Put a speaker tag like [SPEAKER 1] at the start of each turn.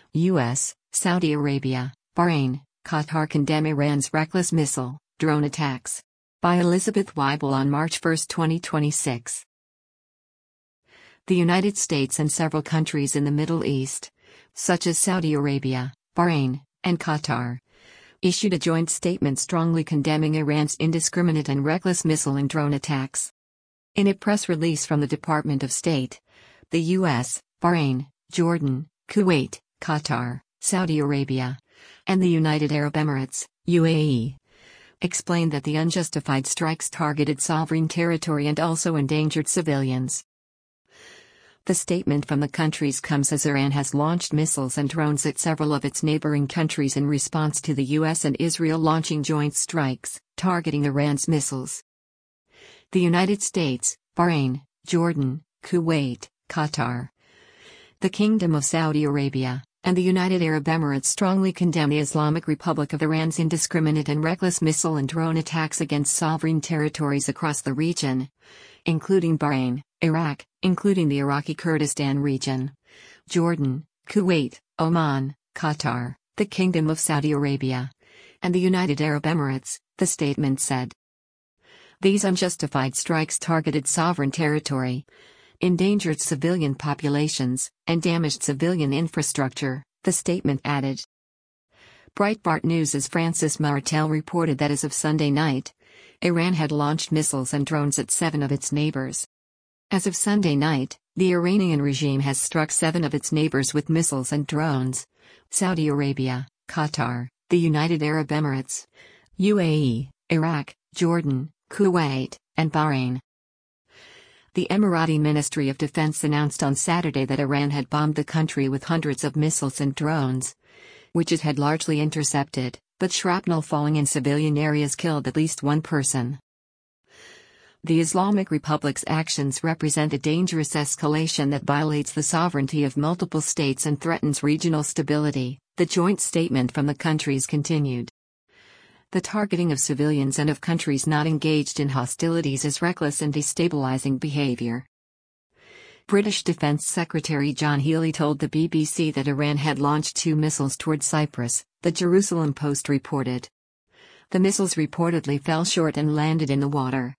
[SPEAKER 1] U.S., Saudi Arabia, Bahrain, Qatar condemn Iran's reckless missile, drone attacks. By Elizabeth Weibel on March 1, 2026. The United States and several countries in the Middle East, such as Saudi Arabia, Bahrain, and Qatar, issued a joint statement strongly condemning Iran's indiscriminate and reckless missile and drone attacks. In a press release from the Department of State, the U.S., Bahrain, Jordan, Kuwait, Qatar, Saudi Arabia, and the United Arab Emirates, UAE, explained that the unjustified strikes targeted sovereign territory and also endangered civilians. The statement from the countries comes as Iran has launched missiles and drones at several of its neighboring countries in response to the U.S. and Israel launching joint strikes, targeting Iran's missiles. The United States, Bahrain, Jordan, Kuwait, Qatar, the Kingdom of Saudi Arabia, and the United Arab Emirates strongly condemn the Islamic Republic of Iran's indiscriminate and reckless missile and drone attacks against sovereign territories across the region, including Bahrain, Iraq, including the Iraqi Kurdistan region, Jordan, Kuwait, Oman, Qatar, the Kingdom of Saudi Arabia, and the United Arab Emirates, the statement said. These unjustified strikes targeted sovereign territory, endangered civilian populations, and damaged civilian infrastructure, the statement added. Breitbart News' Francis Martel reported that as of Sunday night, Iran had launched missiles and drones at 7 of its neighbors. As of Sunday night, the Iranian regime has struck 7 of its neighbors with missiles and drones: Saudi Arabia, Qatar, the United Arab Emirates, UAE, Iraq, Jordan, Kuwait, and Bahrain. The Emirati Ministry of Defense announced on Saturday that Iran had bombed the country with hundreds of missiles and drones, which it had largely intercepted, but shrapnel falling in civilian areas killed at least 1 person. The Islamic Republic's actions represent a dangerous escalation that violates the sovereignty of multiple states and threatens regional stability, the joint statement from the countries continued. The targeting of civilians and of countries not engaged in hostilities is reckless and destabilizing behavior. British Defence Secretary John Healey told the BBC that Iran had launched 2 missiles toward Cyprus, the Jerusalem Post reported. The missiles reportedly fell short and landed in the water.